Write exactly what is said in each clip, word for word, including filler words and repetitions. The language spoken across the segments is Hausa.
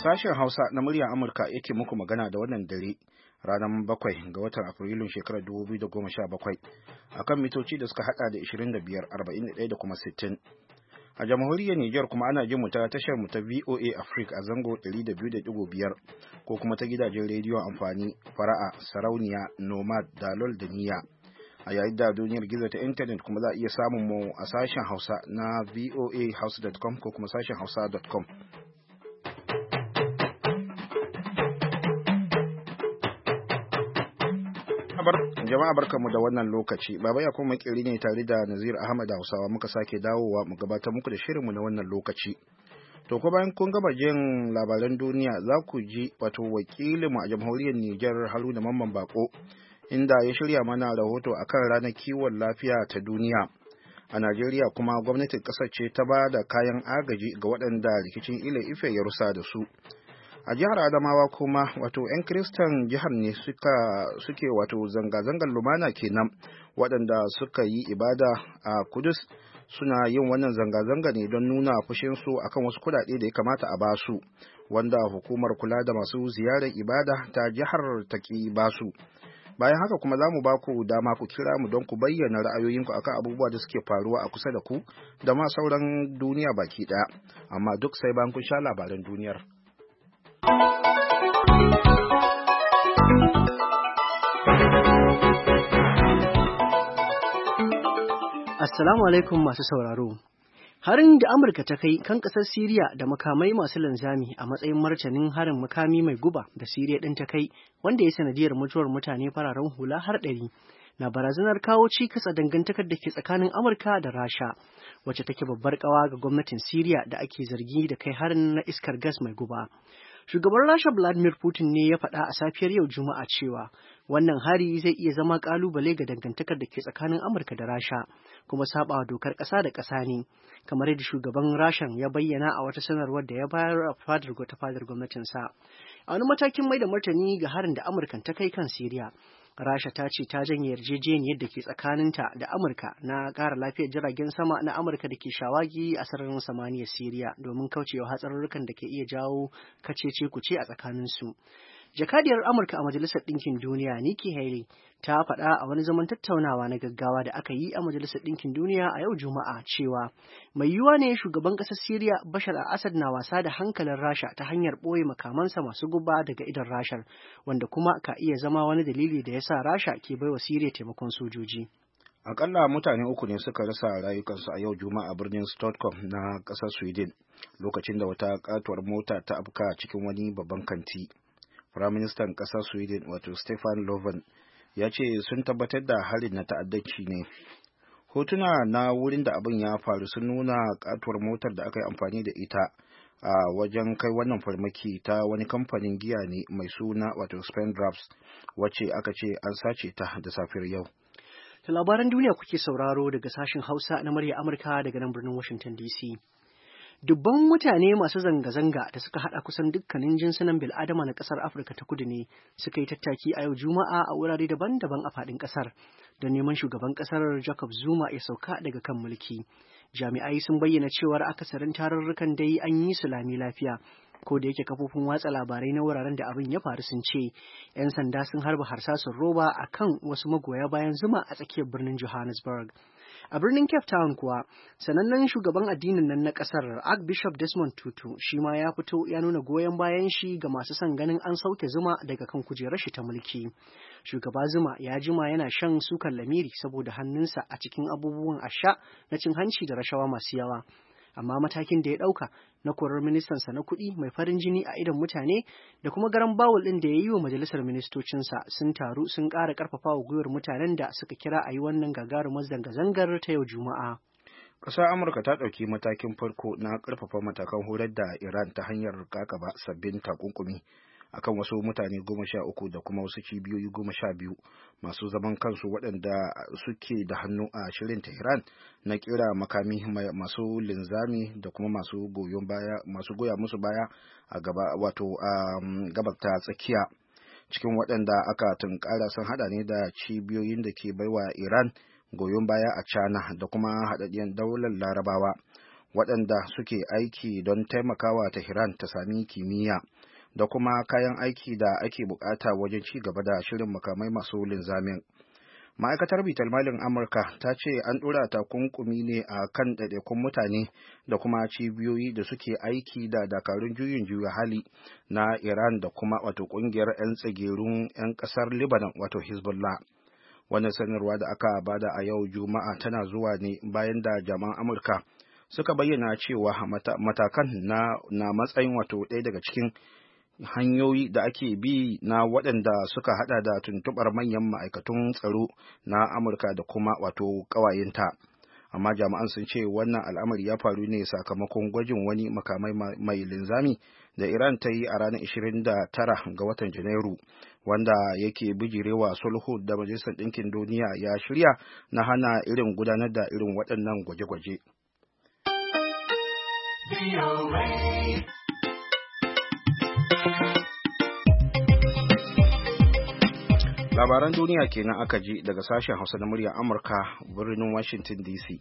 Sashen Hausa na muryar Amurka yake muku magana da wannan dare ranar bakwai ga watan Afrilun shekarar dubu biyu da goma sha bakwai akan mitoci da suka hada da ishirin da biyar, arba'in da ɗaya da kuma sittin. A jamhuriyar Nijar kuma ana jin mu ta tashar mu ta V O A Africa a zango ɗari da biyu da ɗigo biyar ko kuma ta gidajen rediyon amfani Fara'a, Sarauniya, Nomad, Dalol da Niyya. A yayin da duniyar gizo ta intanet kuma za a iya samun mu a sashen Hausa na voa house dot com ko kuma sashen hausa dot com. Jama'a barkanmu da wannan lokaci. Baba ya kuma makiri ne tare da Nazir Ahmad Hausawa muka sake dawowa mu gabatar muku da shirinmu na wannan lokaci. To ko bayan kun gaba jin labaran duniya za ku ji wato wakilinmu a jamhuriyar Nijar Haruna Mamman Bako inda ya shirya mana rahoto akan ranar kiwon lafiya ta duniya. A Najeriya kuma gwamnatin ƙasar ce ta ba da kayan agaji ga waɗanda rikicin Ile Ife ya rusa da su. A jihar Adamawa kuma wato 'yan Kiristan jihar ne suka suke wato zanga-zangar lumana kenan waɗanda suka yi ibada a Kudus suna yin wannan zanga-zanga ne don nuna fushinsu akan wasu kuɗaɗe da ya kamata a basu wanda hukumar kula da masu ziyarar ibada ta jihar ta ki basu. Bayan haka kuma za mu ba ku dama ku kira mu don ku bayyana ra'ayoyinku akan abubuwa da suke faruwa a kusa da ku da ma sauran duniya baki ɗaya, amma duk sai bayan kun sha labaran duniyar. Assalamu alaikum masu sauraro. Harin da Amurka ta kai kan ƙasar Siriya da makamai masu linzami a matsayin martanin harin makami mai guba da Siriya ɗin ta kai wanda ya sanadiyar mutuwar mutane fararen hula har ɗari na barazanar kawo cikas a dangantakar da ke tsakanin Amurka da Rasha wacce take babbar ƙawa ga gwamnatin Siriya da ake zargi da kai harin na iskar gas mai guba. Shugaban Rasha Vladimir Putin ne ya faɗa a safiyar yau Juma'a cewa wannan hari zai iya zama ƙalubale ga dangantakar da ke tsakanin Amurka da Rasha kuma saɓawa dokar ƙasa da ƙasa ne, kamar yadda shugaban Rashan ya bayyana a wata sanarwar da ya bayar a fadar ta fadar gwamnatinsa. A wani matakin mai da martani ga harin da Amurkan ta kai kan Siriya, Rasha ta ce ta janye yarjejeniyar da ke tsakaninta da Amurka na ƙara lafiyar jiragen sama na Amurka da ke shawagi a sararin samaniyar Siriya domin kaucewa hatsarurrukan da ke iya jawo kace-ce-kuce a tsakaninsu. Jakadiyar Amurka a Majalisar Ɗinkin Duniya Nikki Haley ta faɗa a wani zaman tattaunawa na gaggawa da aka yi a Majalisar Ɗinkin Duniya a yau Juma'a cewa mai yiwuwa ne shugaban ƙasar Siriya Bashar al-Assad na wasa da hankalin Rasha ta hanyar ɓoye makamansa masu guba daga idon Rashar, wanda kuma ka iya zama wani dalili da ya sa Rasha ke baiwa Siriya taimakon sojoji. Akalla mutane uku ne suka rasa rayukansu a yau Juma'a a birnin Stockholm na ƙasar Sweden lokacin da wata katuwar mota ta afka cikin wani babban kanti. Firaministan ƙasar Sweden wato Stefan Löfven ya ce sun tabbatar da harin na ta'addanci ne. Hotuna na wurin da abin ya faru sun nuna katuwar motar da aka yi amfani da ita a wajen kai wannan farmaki ta wani kamfanin giya ne mai suna wato Spain Drafts wacce aka ce an sace ta da safiyar yau. Da labaran duniya kuke sauraro daga sashen Hausa na murya Amurka daga nan birnin Washington D C. Dubban mutane masu zanga-zanga da suka hada kusan dukkanin jinsunan bil'adama na kasar Afirka ta Kudu ne suka yi tattaki a yau Juma'a a wurare daban-daban a faɗin kasar don neman shugaban kasar Jacob Zuma ya sauka daga kan mulki. Jami'ai sun bayyana cewar akasarin tarurrukan dai an yi su lami lafiya, ko da yake kafofin watsa labarai na wuraren da abin ya faru sun ce 'yan sanda sun harba harsasun roba a kan wasu magoya bayan Zuma a tsakiyar birnin Johannesburg. A birnin Cape Town kuwa, sanannen shugaban addinin nan na kasar Archbishop Desmond Tutu shi ma ya fito ya nuna goyon bayan shi ga masu son ganin an sauke Zuma daga kan kujerar shi ta mulki. Shugaba Zuma ya jima yana shan sukan lamiri saboda hannunsa a cikin abubuwan asha na cin hanci da rashawa masu yawa. Amma matakin da ya ɗauka na korar ministansa na kuɗi mai farin jini a idon mutane da kuma garan bawul ɗin da ya yi wa majalisar ministocinsa sun taru sun ƙara ƙarfafa wa gwiwar mutanen da suka kira a yi wannan gagarumar zanga-zangar ta yau Juma'a. Ƙasar Amurka ta ɗauki matakin farko na ƙarfafa matakan horar da Iran ta hanyar kakaba sabbin takunkumi akan wasu mutane goma sha uku da kuma wasu cibiyoyi goma sha biyu masu zaman kansu waɗanda suke da hannu a shirin Tehran na kira makami masu linzami da kuma masu goyon baya masu goya musu baya a gaba wato a gabar ta tsakiya. Cikin waɗanda aka tunkara sun hada ne da cibiyoyin da ke baiwa Iran goyon baya a China da kuma haɗaɗɗiyar daular Larabawa. waɗanda suke aiki don taimakawa Tehran ta sami kimiyya da kuma kayan aiki da ake bukata wajen ci gaba da shirin makamai masu linzamin. Ma'aikatar bitar malin Amurka ta ce an ɗora takunkumi ne a kan ɗaiɗaikun mutane da kuma cibiyoyi da suke aiki da dakarun juyin juya hali na Iran da kuma wato ƙungiyar 'yan tsagerun 'yan ƙasar Lebanon wato Hezbollah. Wannan sanarwa da aka bada a yau Juma'a tana zuwa ne bayan da jami'an Amurka suka bayyana cewa matakan na, na matsayin wato ɗaya daga cikin hanyoyi da ake bi na waɗanda suka hada da tuntuɓar manyan ma'aikatun tsaro na Amurka da kuma wato ƙawayenta. Amma jami'an sun ce wannan al'amari ya faru ne sakamakon gwajin wani makamai mai linzami da Iran ta yi a ranar ashirin da tara ga watan Janairu, wanda yake bijirewa sulhu da Majalisar Ɗinkin Duniya ya shirya na hana irin gudanar da irin waɗannan gwaje-gwaje. Labaran duniya kenan aka ji daga sashen Hausa na muryar Amurka birnin Washington D C.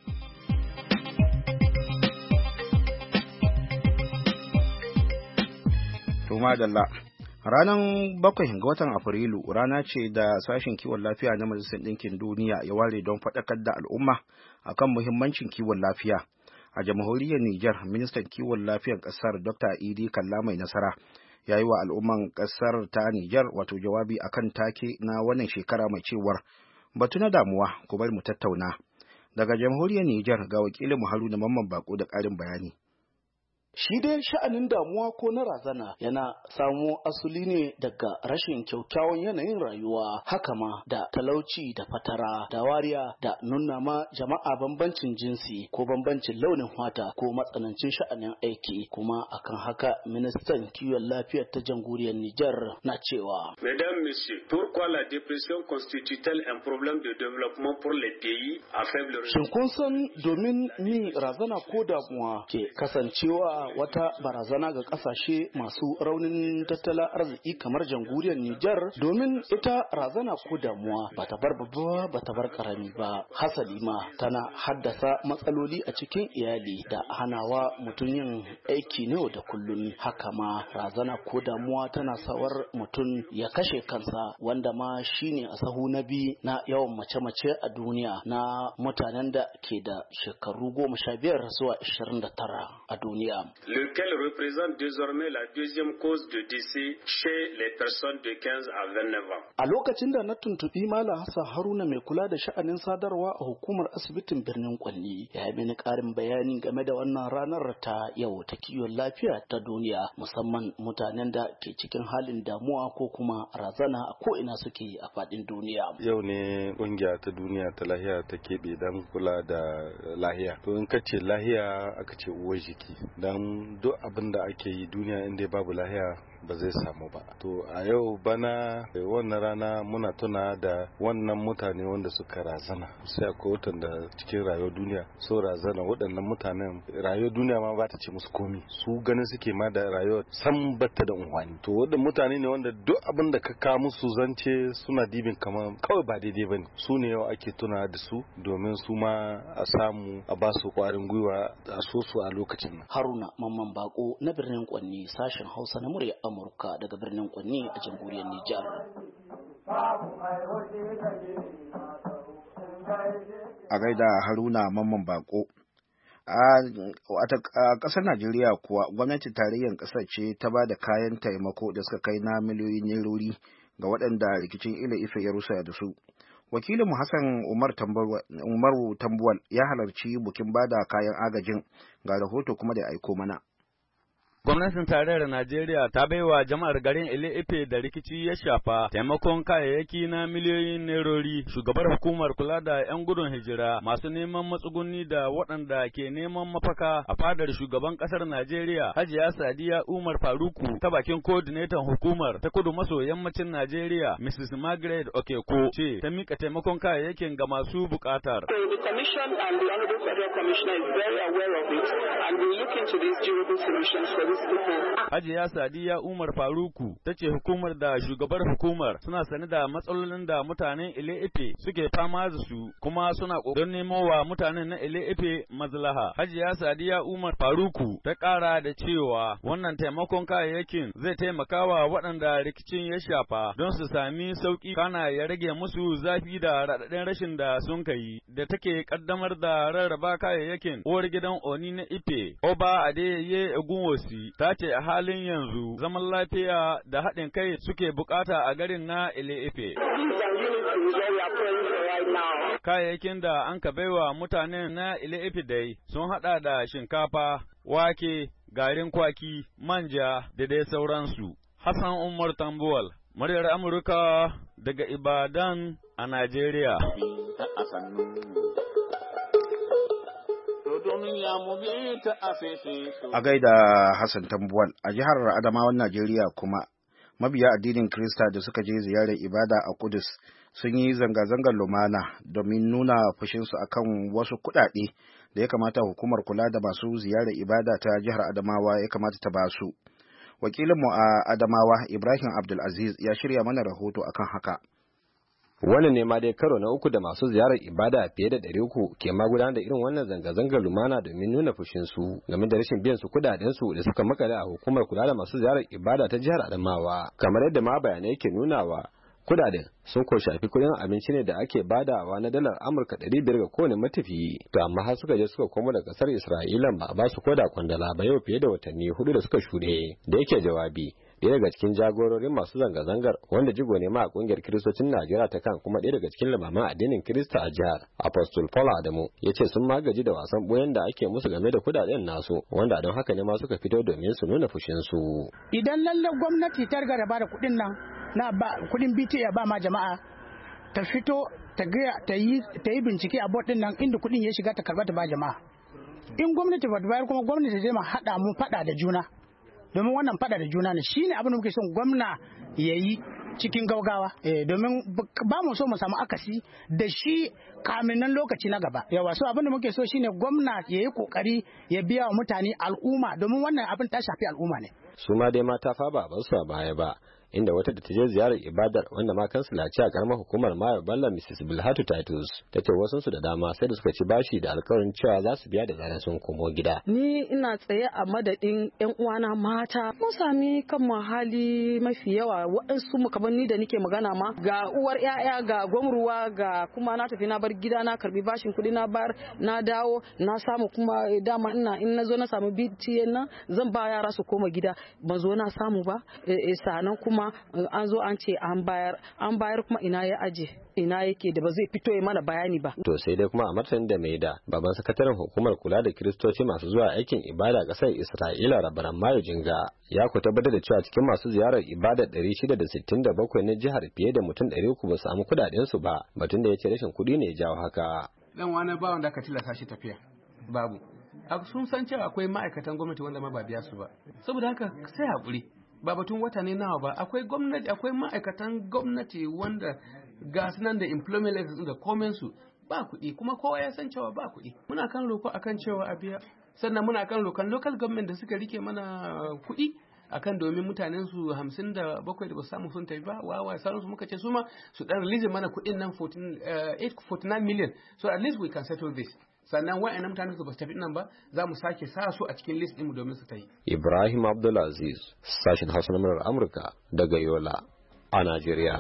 Tuma Dalla. Ranar bakwai ga watan Afrilu rana ce da sashen kiwon lafiya na Majalisar Ɗinkin Duniya ya ware don faɗakar da al'umma akan muhimmancin kiwon lafiya. A jamhuriyar Nijar, ministan kiwon lafiyar ƙasar Doctor Idi Kalla Mai Nasara ya yi wa al'umman ƙasar ta Nijar wato jawabi akan take na wannan shekara mai cewar batu na damuwa ku bari mu tattauna. Daga jamhuriyar Nijar ga wakilin mu Haruna Mamman Bako da ƙarin bayani. Shi dai sha'anin damuwa ko na razana yana samo asali ne daga rashin kyaukyawan yanayin rayuwa, haka ma da talauci da fatara da wariya da nuna ma jama'a bambancin jinsi ko bambancin launin fata ko matsanancin sha'anin aiki. Kuma akan haka ministan kiwon lafiyar ta jamhuriyar Nijar na cewa Mesdames, Messieurs, pourquoi la dépression constitue-t-elle un problème de développement pour les pays à faible revenu? Shin kun san domin ni razana ko damuwa ke kasancewa wata barazana ga kasashe masu raunin tattalin arziki kamar jamhuriyar Nijar? Domin ita razana ko damuwa ba ta bar babba ba ta bar karami ba, hasali ma tana haddasa matsaloli a cikin iyali da hanawa mutum yin aiki ne da kullum. Haka ma razana ko damuwa tana sawar mutum ya kashe kansa, wanda ma shine a sahu na biyu na yawan mace-mace a duniya na mutanen da ke da shekaru goma sha biyar zuwa ashirin da tara a duniya. Lequel représente désormais la deuxième cause de décès chez les personnes de quinze à vingt-neuf ans. A lokacin da na tuntubi Malam Hassan Haruna mai kula da sha'anin sadarwa a hukumar asibitin birnin Kwanni, ya yi mini ƙarin bayani game da wannan ranar ta yau ta kiwon lafiya ta duniya, musamman mutanen da ke cikin halin damuwa ko kuma razana a ko ina suke a faɗin duniya. Yau ne ƙungiya ta duniya ta lahiya ta keɓe don kula da lahiya. To in ka ce lahiya aka ce uwar jiki, don duk abin da ake yi duniya inda babu lahiya ba zai samu ba. To a yau bana wannan rana muna tuna da wannan mutane wanda suka razana, sai akwai watan da cikin rayuwar duniya so razana waɗannan mutanen rayuwar duniya ma ba ta ce musu komi, su ganin suke ma da rayuwar san batta da unhwani. To waɗannan mutane ne wanda duk abin da ka ka musu zance suna dibin kamar kawai ba daidai bane. Su ne yau ake tuna da su domin su ma a samu a ba su ƙwarin gwiwa a so su a lokacin nan. Haruna Mamman Bako na birnin Kwanni, sashen Hausa na murya Amurka daga birnin Kwanni a jamhuriyar Nijar. A gaida Haruna Mamman Bako. A ƙasar Najeriya kuwa gwamnatin tarayyar ƙasar ce ta ba da kayan taimako da suka kai na miliyoyin nerori ga waɗanda rikicin Ile Ife ya rusa da su. Wakilinmu Hassan Umar Umaru Tambuwal ya halarci bukin bada kayan agajin, ga rahoto kuma da ya aiko mana. Gwamnatin tarayyar Najeriya ta baiwa jama'ar garin Ile Ife da rikici ya shafa taimakon kayayyaki na miliyoyin nerori. Shugabar hukumar kula da 'yan gudun hijira masu neman matsuguni da waɗanda ke neman mafaka a fadar shugaban ƙasar Najeriya, Hajiya Sadiya Umar Faruku, ta bakin coordinator hukumar ta kudu maso yammacin Najeriya, Missus Margaret Okeko, ce ta mika taimakon kayayyakin ga masu buƙatar. So the Commission and the Honorable Federal Commissioner is very aware of it, and we look into these durable solutions for Hajiya Sadiya Umar Faruku ta ce hukumar da shugabar hukumar suna sane da matsalolin da mutanen Ile-Ife suke fama da su kuma suna ƙoƙarin nemo wa mutanen na Ile-Ife maslaha. Hajiya Sadiya Umar Faruku ta ƙara da cewa wannan taimakon kayayyakin zai taimaka wa waɗanda rikicin ya shafa don su sami sauƙi kana ya rage musu zafi da raɗaɗin rashin da sun kai da take ƙaddamar da rarraba kayayyakin. Uwar gidan Oni na Ife, Oba Adeyeye Egunwosi, ta ce a halin yanzu zaman lafiya da haɗin kai suke bukata a garin na Ile-Ife. Kayayyakin da an ka baiwa mutanen na Ile-Ife dai sun haɗa da shinkafa, wake, garin kwaki, manja da dai sauransu. Hassan Umar Tambuwal, muryar Amurka daga Ibadan a Najeriya. A gaida Hassan Tambuwal, a jihar Adamawan Najeriya kuma mabiya addinin Kirista da suka je ziyarar ibada a Kudus sun yi zanga-zangar lumana domin nuna fushinsu akan wasu kuɗaɗe da ya kamata hukumar kula da masu ziyarar ibada ta jihar Adamawa ya kamata ta basu. Wakilinmu a Adamawa Ibrahim Abdulaziz ya shirya mana rahoto akan haka. Wannan ne ma dai karo na uku da masu ziyarar ibada fiye da ɗari uku ke ma gudanar da irin wannan zanga-zangar lumana domin nuna fushinsu game da rashin biyan su kudadensu da suka makale a hukumar kula da masu ziyarar ibada ta jihar Adamawa. Kamar yadda ma bayanai yake nunawa, kudaden sun ko shafi kudin abinci ne da ake badawa na dalar Amurka ɗari biyar ga kowane matafiyi. To amma har suka je suka komo da kasar Isra'ila ba a ba su koda kwandala ba yau fiye da watanni hudu da suka shuɗe. Da yake jawabi, ɗaya daga cikin jagororin masu zanga-zangar wanda jigo ne ma a kungiyar kiristocin Najeriya ta kan kuma ɗaya daga cikin limaman addinin Kirista a jihar, Apostle Paul Adamu, ya ce sun magaji da wasan boyen da ake musu game da kudaden nasu, wanda don haka ne ma suka fito domin su nuna fushinsu. Idan lalle gwamnati ta riga da bada kuɗin nan na ba kuɗin B T A ba ma jama'a, ta fito ta ga ta yi ta yi bincike a board din nan inda kuɗin ya shiga ta karba ta ba jama'a. In gwamnati ba ta bayar kuma gwamnati zai ma haɗa mu faɗa da juna. Domin wannan fada da juna ne shine abin da muke son gwamna ya yi cikin gaugawa eh, domin ba mu so mu samu akasi da shi kamin nan lokaci na gaba yawa so abin da muke so shine gwamna ya yi kokari ya biya wa mutane al'umma domin wannan abin ta shafi al'umma ne. Su ma dai mata fa ba ba su a baya ba, inda wata da ta je ziyarar ibadar wanda ma kansila ce a karamar hukumar Mayo Bello Missus Bilhatu Titus ta ce wasu su da dama sai da suka ci bashi da alkawarin cewa za su biya da zaran sun komo gida. Ni ina tsaye a madadin yan uwana mata, mun sami kan hali mafi yawa waɗansu mu kaman ni da nike magana ma ga uwar yaya ga gwamruwa ga kuma na tafi na bar gida na karbi bashin kuɗi na bar na dawo na samu kuma dama ina in na zo na samu B T A nan zan ba yara su koma gida ban zo na samu ba sanan kuma an zo an ce an bayar an bayar kuma ina ya aje ina yake da ba zai fito ya mana bayani ba. To sai dai kuma a martanin da mai da baban sakataren hukumar kula da kiristoci masu zuwa aikin ibada a ƙasar Isra'ila Rabaran Mayo Jinga ya ku tabbatar da cewa cikin masu ziyarar ibada ɗari shida da sittin da bakwai na jihar fiye da mutum ɗari uku ba su samu kuɗaɗen su ba, batun da ya ce rashin kuɗi ne ya jawo haka. Dan wani ba wanda aka tilasta shi tafiya babu. Sun san cewa akwai ma'aikatan gwamnati wanda ma ba biya su ba. Saboda haka sai haƙuri. Ba batun wata ne nawa ba, akwai gwamnati akwai ma'aikatan gwamnati wanda ga nan da employment da komen su ba kuɗi kuma kowa ya san cewa ba kuɗi. Muna kan roko akan cewa a biya, sannan muna kan rokan local government da suka rike mana kuɗi akan domin mutanen su hamsin da bakwai da ba samu sun tafi ba wawa sauran su muka ce su ma su dan release mana kuɗin nan eight forty nine million, so at least we can settle this. Sannan wa'annan mutane su ba su tafi nan ba za mu sake sa su a cikin list ɗinmu domin su ta yi. Ibrahim Abdulaziz, sashen Hausa na murar Amurka daga Yola a Najeriya.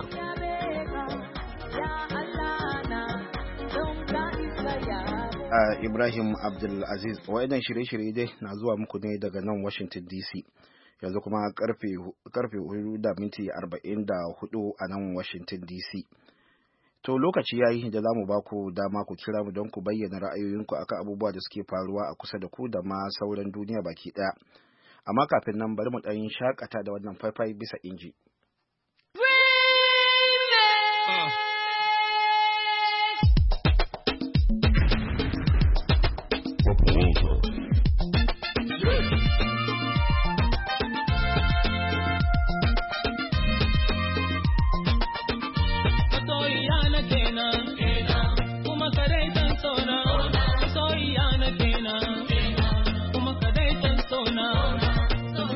Uh, Ibrahim Abdulaziz, wa'idan shirye-shirye dai na zuwa muku ne daga nan Washington D C. Yanzu kuma karfe hudu da minti arba'in da hudu a nan Washington D C. To lokaci yayi da zamu ba ku dama ku kira mu don ku bayyana ra'ayoyinku akan abubuwa da suke faruwa a kusa da ku da ma sauran duniya baki daya. Amma kafin nan bari mu dan shakata da wannan faifai bisa inji. Soy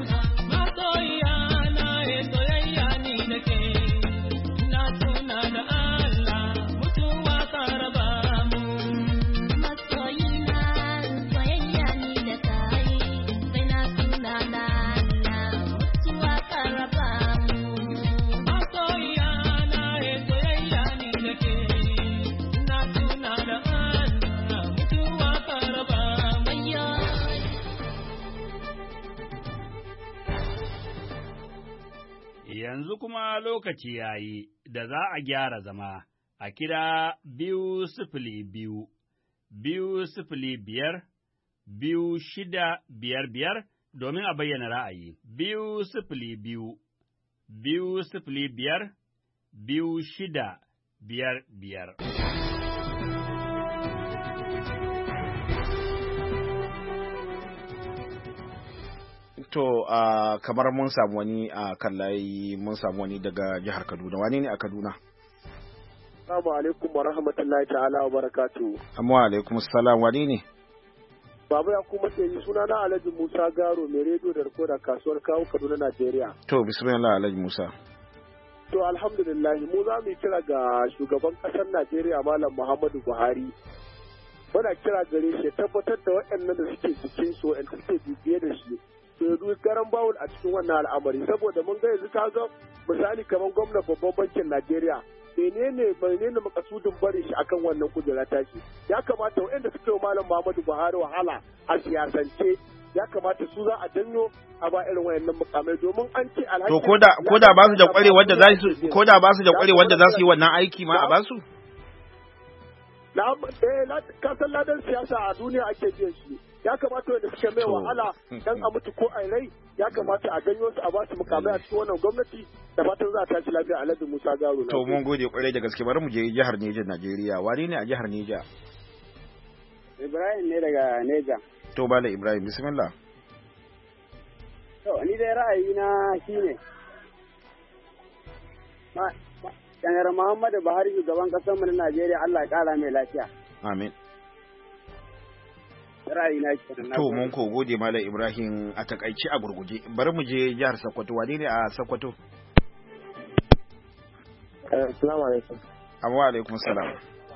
kuma lokaci ya yi da za a gyara zama a kira biyu sifili biyu, biyu sifili biyar, biyu shida biyar biyar domin a bayyana ra'ayi. Biyu sifili biyu, biyu sifili biyar, biyu shida biyar biyar. To, uh, kamar mun samu wani a uh, kan layi mun samu wani daga jihar Kaduna. Wani ne a Kaduna? Assalamu alaikum wa rahmatullahi ta'ala wa barakatu. Amma alaikum salam, wani ne? Baba ya kuma ce suna na Alhaji Musa Garo mai rediyo da rikoda kasuwar kawo Kaduna, Najeriya. To, bismillah Alhaji Musa. To, alhamdulillah mu za mu kira ga shugaban ƙasar Najeriya Malam Muhammadu Buhari. Muna kira gare shi tabbatar da waɗannan da suke cikin su waɗanda suke bibiye da shi. To, garan bawul a cikin wannan al'amari saboda mun ga yanzu ka ga misali kamar gwamnan babban bankin Najeriya. menene menene makasudin bari shi akan wannan kujera tashi ya kamata waɗanda suke wa Malam Muhammadu Buhari wahala a siyasance ya kamata su za a danyo a ba irin wayannan mukamai domin an ce alhaji to koda koda ba su da kware wanda za su koda ba su da kware wanda za su yi wannan aiki ma a ba su na eh ka san ladan siyasa a duniya ake biyan shi ya kamata wanda suke mai wahala dan a mutu ko a rai ya kamata a ganyo su a ba su mukamai a cikin wannan gwamnati da fatan za a tashi lafiya. Alhaji Musa Garo. To mun gode kwarai da gaske, bari mu je jihar Neja Najeriya. Wani ne a jihar Neja? Ibrahim ne daga Neja. To bala Ibrahim, bismillah. To ni dai ra'ayina shine ma Janar Muhammadu Buhari shugaban kasar mu na Najeriya, Allah ya kara mai lafiya. Amin. Ra'ayina kenan. To mun ko gode Malam Ibrahim, a takaici a gurguje. Bari mu je jihar Sokoto. Wane ne a Sokoto? Assalamu alaikum. Wa alaikum salam.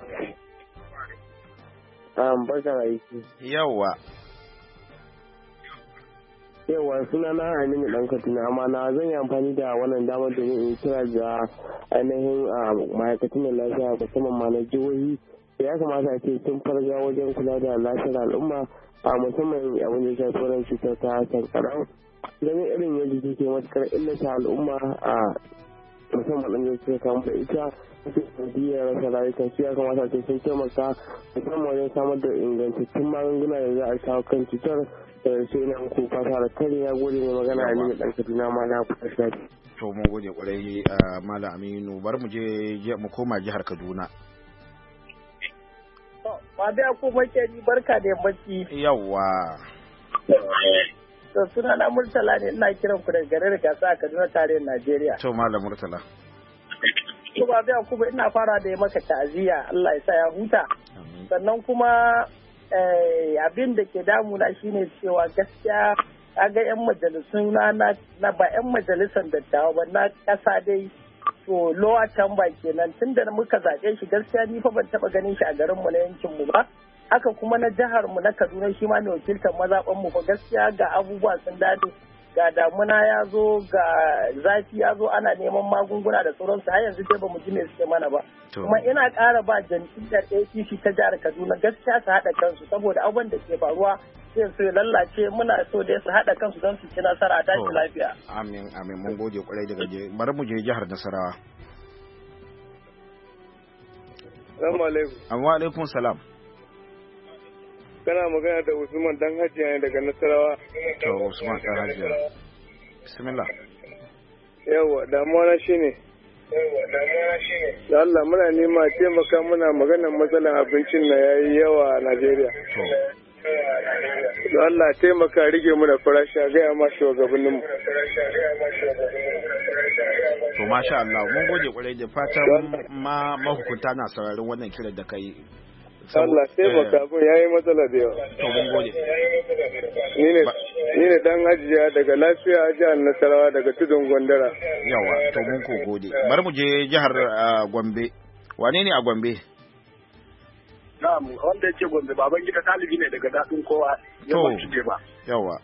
Um barka da aiki. Yawa. Yawa suna na Aminu dan Katina, amma na zan yi amfani da wannan damar domin in kira da ainihin ma'aikatan lafiya musamman ma na jihohi. Ya kamata a ce sun farga wajen kula da lafiyar al'umma a musamman abin da ya shafi wannan cutar ta sankara. Ganin irin yadda take matukar illata al'umma a musamman ɗan da suka kamu da ita sanadiyar rasa rayukan su, ya kamata ce sun taimaka musamman wajen samar da ingantattun magunguna da za a kawo kan cutar da su ina muku fata da kare. Ya gode mai magana a nemi ɗan Kaduna ma na kusa shafi. To mun gode kwarai Malam Aminu, bari mu je mu koma jihar Kaduna. Ba da ko make ni barka da yammaci. Yawwa. To suna na Murtala ne, ina kiran ku daga garin Gasa a Kaduna tarayyar Najeriya. To Malam Murtala. To ba da kuma ina fara da maka ta'aziyya, Allah ya sa ya huta. Sannan kuma abin da ke damuna shine cewa gaskiya kaga yan majalisun na na ba yan majalisar dattawa ba na kasa dai to lower tamba kenan tunda muka zaɓe shi gaskiya ni fa ban taɓa ganin shi a garin mu na yankin mu ba. Haka kuma na jihar mu na Kaduna shi ma ne wakiltar mazaɓan mu fa gaskiya ga abubuwa sun dade, ga damuna ya zo, ga zafi ya zo, ana neman magunguna da sauransu har yanzu dai bamu ji me suke mana ba. Kuma ina ƙara ba jam'iyyar A P C ta jihar Kaduna gaskiya su haɗa kansu saboda abubuwan da ke faruwa sai su lallace, muna so dai su haɗa kansu don su ci nasara a tashi lafiya. Amin amin, mun gode kwarai da gaje. Bari mu je jihar Nasarawa. Assalamu alaikum. Wa alaikum salam. Kana magana da Usman dan Hajiya ne daga Nasarawa. To Usman dan Hajiya. Bismillah. Yawa, damuwa na shine. Yawa, damuwa na shine. Da Allah muna nema taimaka muna maganar matsalar abincin na yayi yawa a Najeriya. To. Da Allah taimaka rige mu da farashi a gaya ma shugabanninmu. To masha Allah, mun gode kwarai da fatan ma mahukunta na sauraron wannan kiran da kai. Allah taimaka abin yayi matsala da yawa. To mun gode. Ni ne ni ne dan Hajiya daga lafiya jihar Nasarawa daga tudun Gondara. Yawa, to mun ko gode. Bari mu je jihar Gombe. Wane ne a Gombe? Na'am, wanda yake Gombe baban gida talibi ne daga dadin kowa. To, yawa.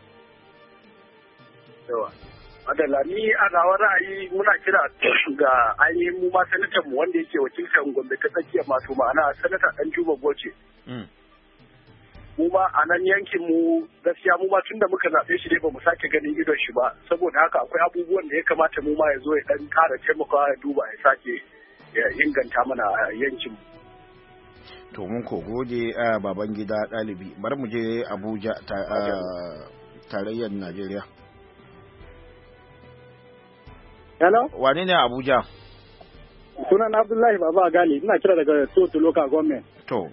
Yawa. Adala ni a nawa ra'ayi muna kira ga ainihin mu ma sanatan mu wanda yake wakiltar Gombe ta tsakiyar masu ma'ana sanata Dan Juma Goce. Mu ma ba a nan yankin mu gaskiya mu ma tunda muka zaɓe shi dai ba mu sake ganin idon shi ba saboda haka akwai abubuwan da ya kamata mu ma ya zo ya dan ƙara taimakawa ya duba ya sake ya inganta mana yankin mu. To mun ko gode a baban gida ɗalibi bari mu je Abuja tarayyar Najeriya. Hello? Wane ne Abuja? Sunan Abdullahi Baba Gali, ina kira daga Soto Local Government. To.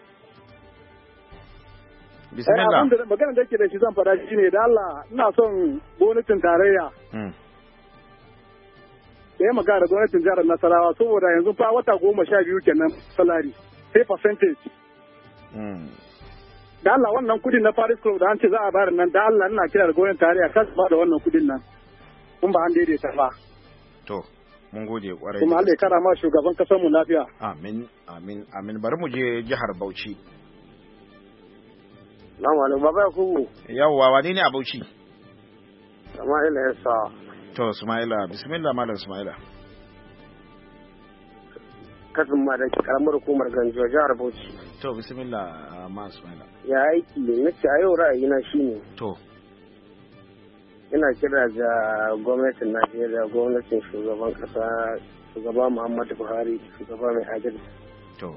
Bismillah. Eh, magana da yake da shi zan fara shi ne da Allah ina son gwamnatin tarayya. Mm. Da ya magana da gwamnatin jihar Nasarawa saboda yanzu fa wata goma sha biyu kenan salari sai percentage. Mm. Da Allah wannan kudin na Paris Club da an ce za a bayar nan da Allah ina kira da gwamnatin tarayya kar ba da wannan kudin nan. Kun ba an daidaita ba. To. Mun gode kwarai. Kuma Allah ya kara ma shugaban kasar mu lafiya. Amin, amin, amin. Bari mu je jihar Bauchi. Assalamu alaikum Baba Yakubu. Yawwa, wane ne a Bauchi? Ismaila Yasa. To, Ismaila, bismillah malam Ismaila. Kasin ma da karamar hukumar Ganjo jihar Bauchi. To, bismillah ma Ismaila. Ya aiki ne ce a yau ra'ayina shine. To. Ina kira ga gwamnatin Najeriya, gwamnatin shugaban kasa, shugaba Muhammadu Buhari, shugaba mai adalci. To.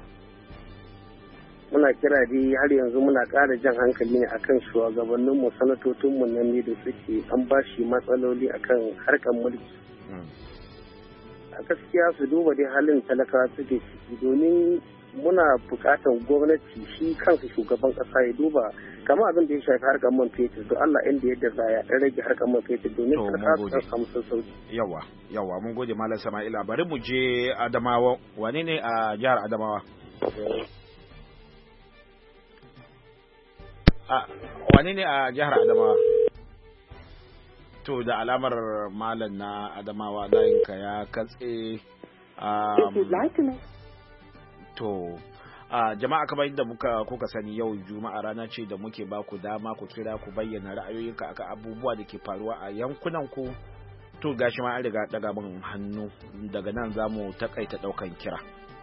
Muna kira dai har yanzu muna ƙara jan hankali ne akan shugabanninmu, sanatocinmu nan ne da suke an ba shi matsaloli akan harkar mulki. A gaskiya su duba dai halin talakawa suke ciki domin muna buƙatar gwamnati shi kansa shugaban ƙasa ya duba kamar abin da ya shafi harkar man fetur to Allah inda yadda za ya ɗan rage harkar man fetur domin kasa su samu sassauci. Yawa, yawa mun gode Malam Sama'ila bari mu je Adamawa wane ne a jihar Adamawa? A wane ne a jihar Adamawa? To da alamar malam na Adamawa layinka ya katse. To a jama'a kamar yadda muka kuka sani yau juma'a rana ce da muke ba ku dama ku kira ku bayyana ra'ayoyinka akan abubuwa da ke faruwa a yankunan ku. To gashi ma an riga daga min hannu daga nan zamu takaita daukan kira.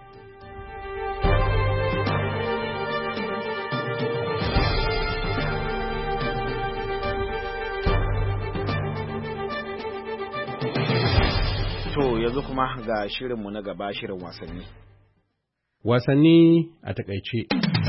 To yanzu kuma ga shirinmu na gaba shirin wasanni. Wasanni a takaice.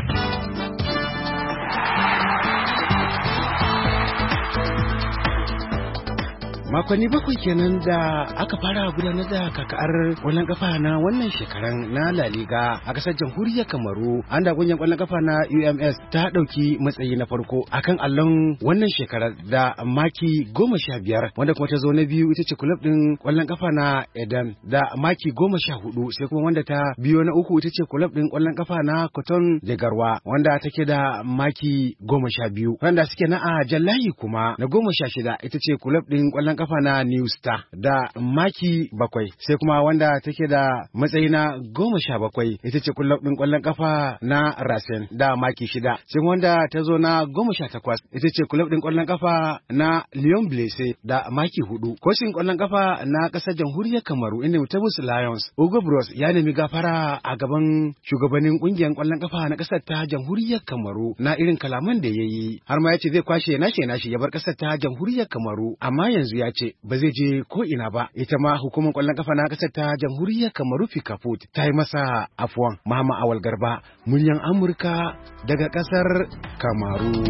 Makonni bakwai kenan da aka fara gudanar da kakar kwallon kafa na wannan shekaran na La Liga a kasar jamhuriyar Kamaru. An da kungiyar kwallon kafa na U M S ta dauki matsayi na farko akan allon wannan shekarar da maki goma sha biyar, wanda kuma ta zo na biyu ita ce kulab din kwallon kafa na Eden da maki goma sha hudu, sai kuma wanda ta biyo na uku ita ce kulab din kwallon kafa na Cotton de Garwa wanda take da maki goma sha biyu, wanda suke na a Jallayi kuma na goma sha shida ita ce kulab din kwallon kafa na New Star da maki bakwai, sai kuma wanda take da matsayi na goma sha bakwai ita ce kullum ɗin ƙwallon kafa na Racing da maki shida, sai wanda ta zo na goma sha takwas ita ce kullum ɗin ƙwallon kafa na Lyon Blaise da maki hudu. Kocin ƙwallon kafa na ƙasar jamhuriyar Kamaru inda Mutabus Lions Ugo Bros ya nemi gafara a gaban shugabannin ƙungiyar ƙwallon kafa na ƙasar ta jamhuriyar Kamaru na irin kalaman da ya yi, har ma ya ce zai kwashe nashe nashi ya bar ƙasar ta jamhuriyar Kamaru, amma yanzu ya ce ba zai je ko ina ba. Ita ma hukumar kwallon kafa na kasar ta jamhuriyar Kamaru Fikafut ta yi masa afuwan. Muhammad Awal Garba, munyan Amurka daga kasar Kamaru.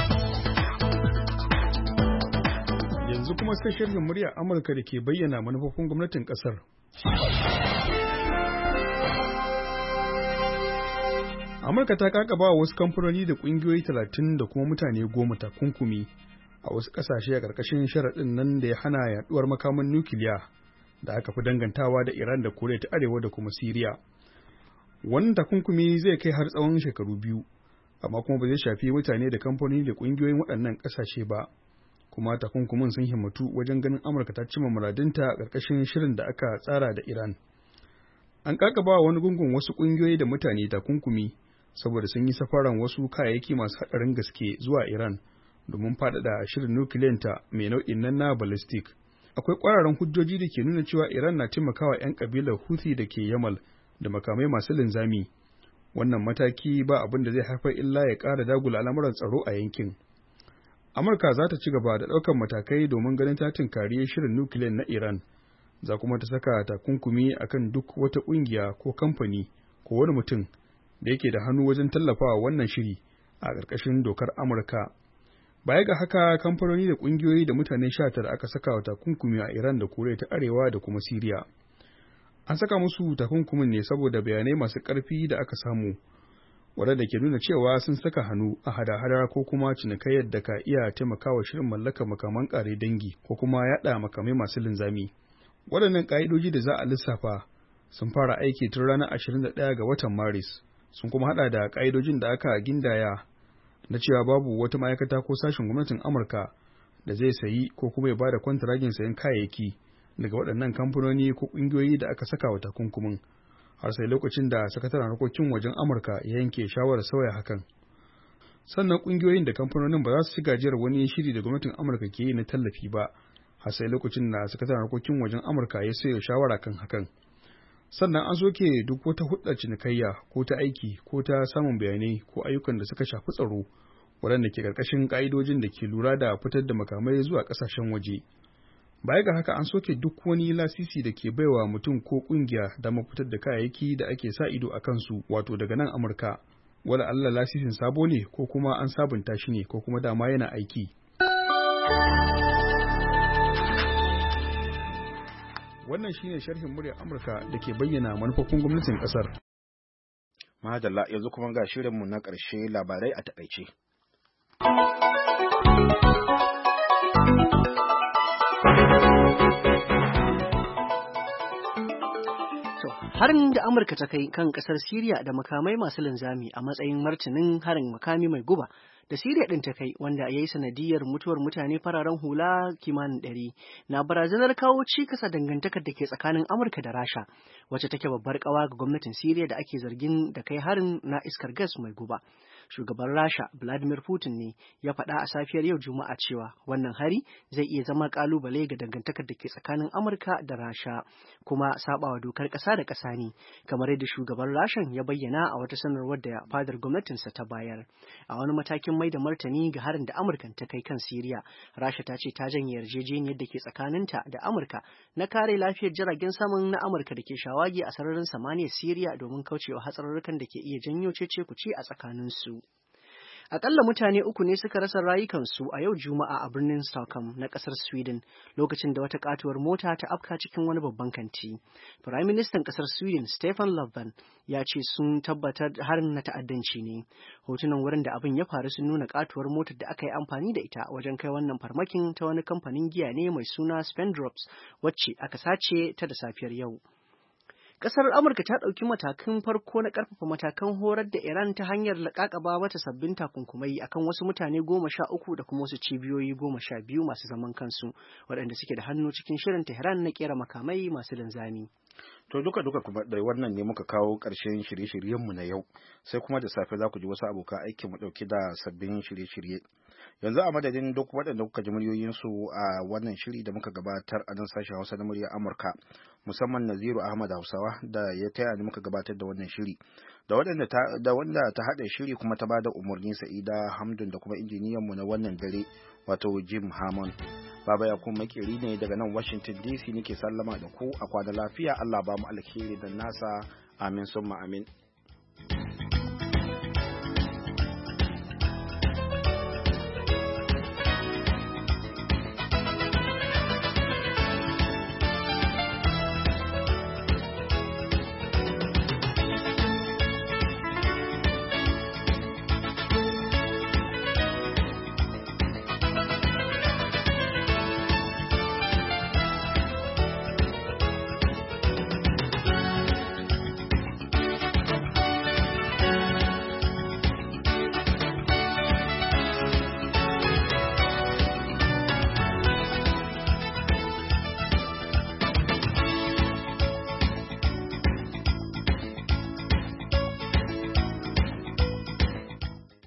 Yanzu kuma sai shirin muryar Amurka da ke bayyana manufofin gwamnatin kasar. Amurka ta kakaba wasu kamfanoni da kungiyoyi talatin da kuma mutane goma takunkumi a wasu ƙasashe a ƙarƙashin sharaɗin nan da ya hana yaɗuwar makaman nukiliya da aka fi dangantawa da Iran da Koriya ta Arewa da kuma Siriya. Wannan takunkumi zai kai har tsawon shekaru biyu, amma kuma ba zai shafi mutane da kamfanoni da ƙungiyoyin waɗannan ƙasashe ba. Kuma takunkumin sun himmatu wajen ganin Amurka ta cimma muradinta a ƙarƙashin shirin da aka tsara da Iran. An ƙaƙaba wani gungun wasu ƙungiyoyi da mutane takunkumi saboda sun yi safaran wasu kayayyaki masu haɗarin gaske zuwa Iran domin faɗaɗa shirin nukiliyanta mai nau'in nan na ballistic. Akwai ƙwararren hujjoji da ke nuna cewa Iran na taimakawa 'yan ƙabilar Houthi da ke Yamal da makamai masu linzami. wannan mataki ba abin da zai haifar illa ya ƙara dagula al'amuran tsaro a yankin. Amurka za ta ci gaba da ɗaukar matakai domin ganin ta tinkari shirin nukiliyan na Iran, za kuma ta saka takunkumi akan duk wata ƙungiya ko kamfani ko wani mutum da yake da hannu wajen tallafawa wannan shiri a ƙarƙashin dokar Amurka. Baya ga haka, kamfanoni da ƙungiyoyi da mutane sha tara aka saka wa takunkumi a Iran da Koriya ta Arewa da kuma Siriya. An saka musu takunkumin ne saboda bayanai masu ƙarfi da aka samu, waɗanda ke nuna cewa sun saka hannu a hada-hada ko kuma cinikayyar da ka iya taimakawa shirin mallakar makaman ƙare dangi ko kuma yaɗa makamai masu linzami. Waɗannan ƙa'idoji da za a lissafa sun fara aiki tun ranar ashirin da ɗaya ga watan Maris, sun kuma haɗa da ƙa'idojin da aka gindaya na cewa babu wata ma'aikata ko sashen gwamnatin Amurka da zai sayi ko kuma ya ba da kwantiragin sayan kayayyaki daga waɗannan kamfanoni ko ƙungiyoyi da aka saka wa takunkumin, har sai lokacin da sakataren harkokin wajen Amurka ya yanke shawarar sauya hakan. Sannan ƙungiyoyin da kamfanonin ba za su ci gajiyar wani shiri da gwamnatin Amurka ke yi na tallafi ba, har sai lokacin da sakataren harkokin wajen Amurka ya sauya shawara kan hakan. Sannan an soke duk wata hulɗar cinikayya ko ta aiki ko ta samun bayanai ko ayyukan da suka shafi tsaro waɗanda ke ƙarƙashin ƙa'idojin da ke lura da fitar da makamai zuwa ƙasashen waje. Baya ga haka, an soke duk wani lasisi da ke baiwa mutum ko ƙungiya damar fitar da kayayyaki da ake sa ido a kansu, wato daga nan Amurka, wala Allah lasisin sabo ne ko kuma an sabunta shi ne ko kuma dama yana aiki. Wannan shine sharhin muryar Amurka da ke bayyana manufofin gwamnatin ƙasar. Madalla, yanzu kuma ga shirinmu na ƙarshe, labarai a taƙaice. Harin da Amurka ta kai kan kasar Siriya da makamai masu linzami a matsayin martanin harin makami mai guba da Siriya ɗin ta kai, wanda ya yi sanadiyar mutuwar mutane fararen hula kimanin ɗari, na barazanar kawo cikas a dangantakar da ke tsakanin Amurka da Rasha, wacce take babbar ƙawa ga gwamnatin Siriya da ake zargin da kai harin na iskar gas mai guba. Shugaban Rasha Vladimir Putin ne ya faɗa a safiyar yau Juma'a cewa wannan hari zai iya zama ƙalubale ga dangantakar da ke tsakanin Amurka da Rasha, kuma saɓawa dokar ƙasa da ƙasa ne, kamar yadda shugaban Rashan ya bayyana a wata sanarwar da fadar gwamnatinsa ta bayar. A wani matakin mai da martani ga harin da Amurka ta kai kan Siriya, Rasha ta ce ta janye yarjejeniyar da ke tsakaninta da Amurka na kare lafiyar jiragen saman na Amurka da ke shawagi a sararin samaniyar Siriya domin kaucewa hatsarurrukan da ke iya janyo cece-kuce a tsakaninsu. Akalla mutane uku ne suka rasa rayukansu a yau Juma'a a birnin Stockholm na kasar Sweden lokacin da wata katuwar mota ta afka cikin wani babban kanti. Firaministan kasar Sweden Stefan Löfven ya ce sun tabbatar harin na ta'addanci ne. Hotunan wurin da abin ya faru sun nuna katuwar motar da aka yi amfani da ita wajen kai wannan farmakin ta wani kamfanin giya ne mai suna Spendrups, wacce aka sace ta da safiyar yau. Ƙasar Amurka ta ɗauki matakan farko na ƙarfafa matakan horar da Iran ta hanyar laƙaƙaba mata sabbin takunkumai akan wasu mutane goma sha uku da kuma wasu cibiyoyi goma sha biyu masu zaman kansu waɗanda suke da hannu cikin shirin Tehran na ƙera makamai masu linzami. To duka duka kuma da wannan ne muka kawo ƙarshen shirye-shiryenmu na yau, sai kuma da safe za ku ji wasu abokan aikin mu ɗauki da sabbin shirye-shirye. Yanzu a madadin duk waɗanda kuka ji muryoyinsu a wannan shiri da muka gabatar a nan sashen Hausa na muryar Amurka, musamman Naziru Ahmad Hausawa da ya taya ni muka gabatar da wannan shiri, da waɗanda ta da wanda ta haɗa shiri kuma ta bada umarni Sa'ida Hamdun da kuma injiniyan mu na wannan dare wato Jim Hammond. Baba ya kuma makeri ne daga nan Washington D C nake sallama da ku a kwana lafiya. Allah ba mu alheri da nasa, amin summa amin.